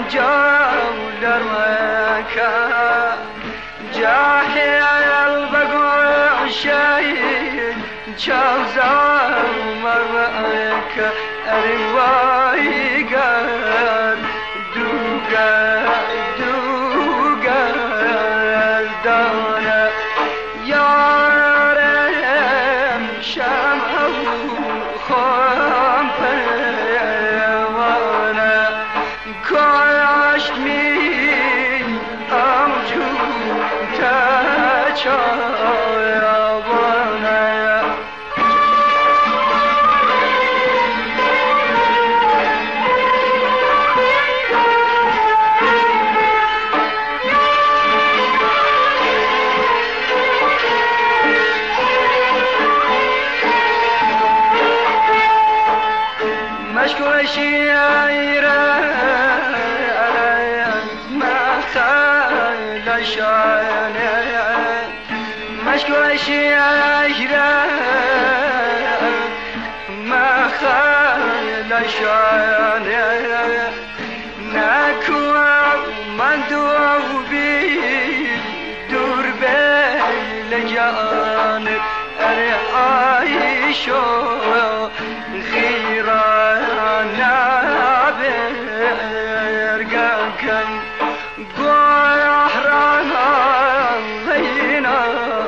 جولر مكة جاهل بقول شيء جوزا مرمكة أرواي قال دوغا دوغا دانا يارم شمعو خام پروانا کاش می امجو تچایوانا مشکل شیره ما خال شانه مشکل شیره ما خال شانه نکو من دوبی دور بیل جان اره عایشو خیرانا برگم گوه رانا لینا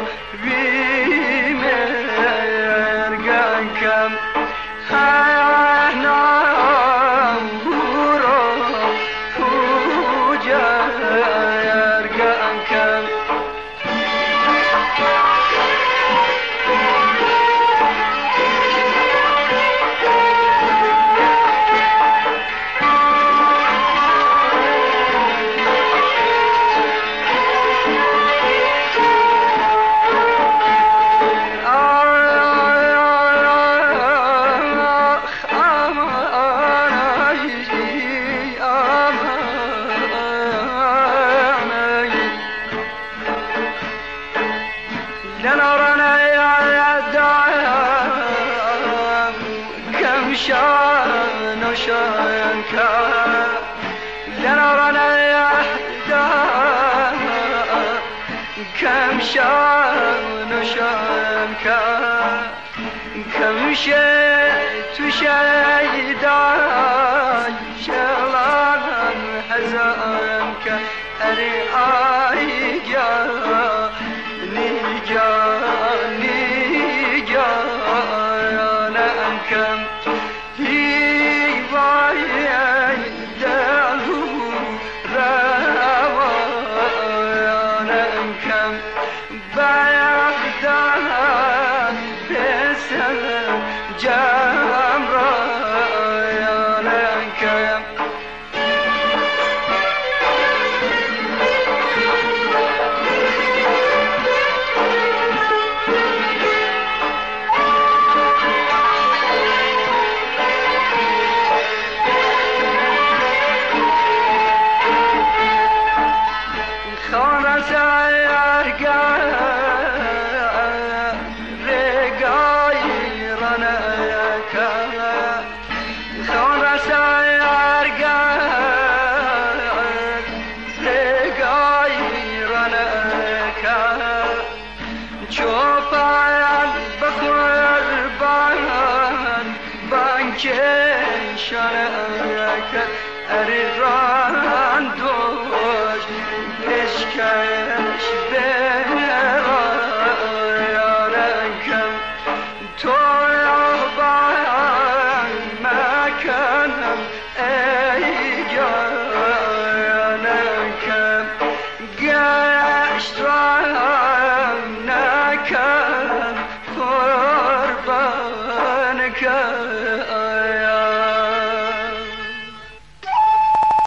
بیمرگم هانا برو پوجرگم شان وشان كان لنرانا يحدى كم شان وشان كان كم شئت شيدان شلان حزان كان أري جا نيجا نيجا كم شانك أريران دوش إشكاش بيرانكم تويبان مكانم أيجانكم قاشترانكم قربانكم